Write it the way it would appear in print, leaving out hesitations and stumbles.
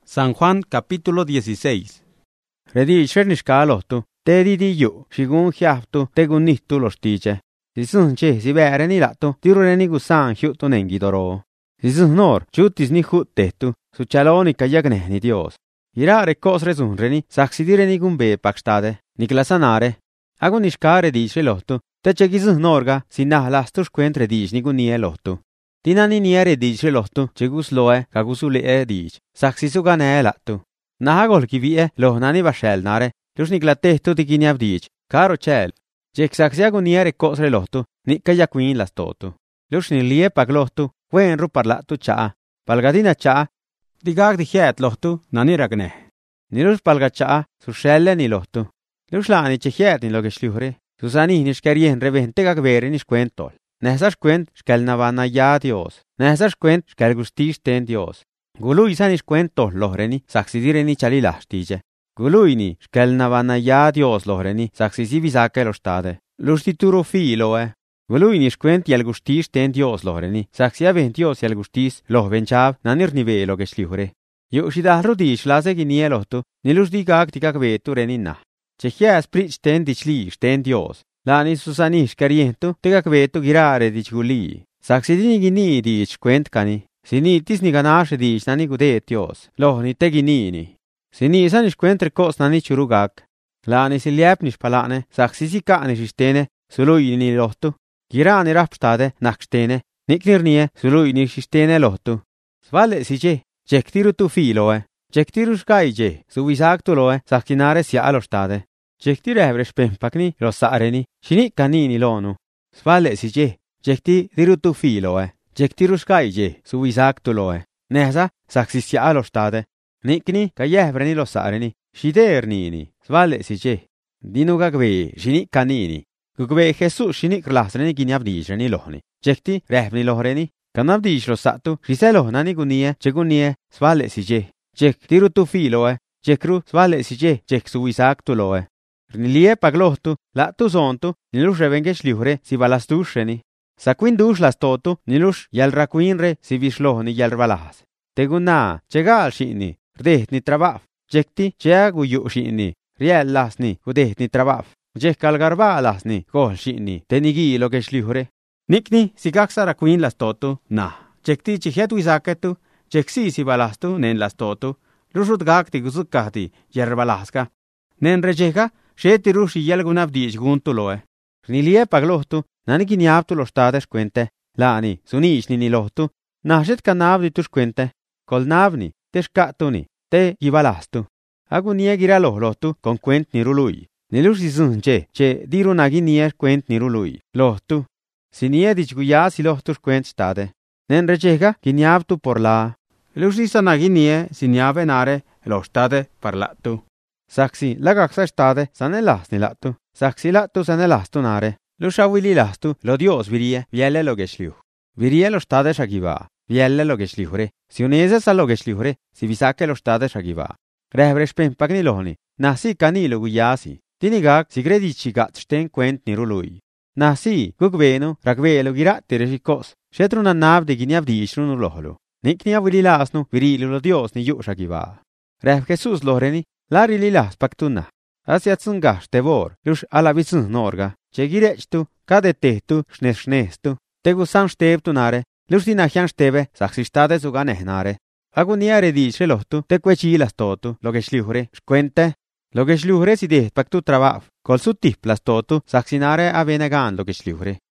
San Juan capítulo 16. Redi sherniska lohtu, te di yu, shigun hiaftu, te gunnitu lo stice. Si sunche si bere ni latu, tirureni gusan hiutu nengidoro. Si nor, chutis ni huttetu, su chaloni kayagne ni Dios. Irare cos resunreni, saxidireni gumbe pakstade, niklasanare. Agunishka redishe lohtu, te chegizun norga, si nahlastus quentre dish ni gunie lohtu. Tinani niere dice lohtu, chegus loe, kagusulee dic, saxisugane latu. Nahagol kivie, lohnani vashelnare, lus niglatehtu tikiniav dic, caro cel. Jek saxiagu niere cosre lohtu, nika yaquin lastotu. Lus nilie paglohtu, wenru parlatu chaa. Palgadina chaa, digag dihet lohtu, nani ragne. Nilus palga chaa, sushelle ni lohtu. Lus laani chehiet ni logesliure, susani nishkarien revente gagvere nishquentol. Nehsas cuent shkel navana ya Dios. Nehsas cuent shkel gustis ten Dios. Gului sanis cuentos lohreni, saxidireni chalilahtije. Guluini shkel navana ya Dios lohreni, saxisivisake lo stade. Lustituro filoe. Guluini shquent yel gustis ten Dios lohreni, saxiaven Dios yel gustis lohvenchav nanir nivelo geslihure. Yushidahru dish laseginie lohtu, nilus digag vetu renina. Chehia sprich ten dichli ten Dios. Lani susanish karientu, tegak vetu girare dich guli. Saxidini gini dich quentkani. Sinitis ni ganashe dich nani gudetios. Lohni teginini. Sini sanish quentre cos nani churugak. Lani siliepnish palane, saxisi kanish istene, suluini lohtu. Girani rapstade, nakstene, niknirnie, suluini istene lohtu. Svale sije, jektiru tu filoe. Jektiru shkaije, suvisaktuloe, saxinare sia alostade. Jekti revres pempakni lo sareni, shini kanini lonu. Svalle si je, jekti dirutu filoe, jekti ruskaije, su isaktuloe. Nehsa, saksisja alostade. Nikni, ka jehvreni lo sareni, shidernini, svalle si je. Dinu gagve, shini kanini. Gugve Jesus shini krlasreni giniavdijreni lohni. Jekti revni lohreni, kanavdij lo satu, shiselohnani gunie, chegunie, svalle si je. Jek dirutu filoe, jekru svalle si je, jek su isaktuloe. Nilie paglohtu, latu zontu, nilus revengesh liure si balastusheni. Saquindush lastotu, nilus yal raquinre si vishlohni yal balahas. Teguna, chegal shini, rdehni trabaf. Jekti, cheagu yu shini, riel lasni, udehni trabaf. Jekal garba lasni, gol shini, tenigi logesh liure. Nikni, si gaksa raquin lastotu, na. Jekti chihetu isaketu, jeksi si balastu, nen lastotu. Lusut gakti guzukahti, yer balaska. Nen rejeka, Sheti rushi yalgunav diich guntuloe. Nilie paglohtu, naniki niabtu lo stades quente. Lani, sunish ni lohtu. Nashet kanavdi tus quente. Kol navni, te shkatuni, te gibalastu. Agu niegira lohtu, con quent ni rului. Nilus isunche, che diru nagi nier quent ni rului. Lohtu. Si nie dich guya si lohtus quent stade. Nen rechega, ki niabtu por la. Lus isa nagi nie, si niave nare, lo stade parlatu. Saxi, lagaksa stade, sanelas ni latu. Saxi latu sanelastu nare. Lushavili lastu, lo Dios virie, vielle lo geshliu. Virie lo stade shagiva, vielle lo geshliure. Si unese sa lo geshliure, si visake lo stade shagiva. Rehvresh pempagni lohni, nasi kanilo guyasi. Tinigak si gredici gatsten quent ni rului. Nasi, gugvenu, ragvelo girati reshikos. Shetruna nav de giniavdishrunu lohlu. Nikni avili lasnu, virili lo Dios ni yu shagiva. Rev Jesus lohreni, Lari lilas paktuna. Asiatsun gash tevor, lus alavitsun norga. Chegirechtu, kadetehtu, shnestu. Tegusan shtebtu nare, lus dinahian shtebe, saxistade zuganehnare. Aguniare dice lohtu, tequechilas totu, logesliure, shquente. Logesliure si de paktu trabaf, kol su tiplas totu, saxinare avenegan logesliure.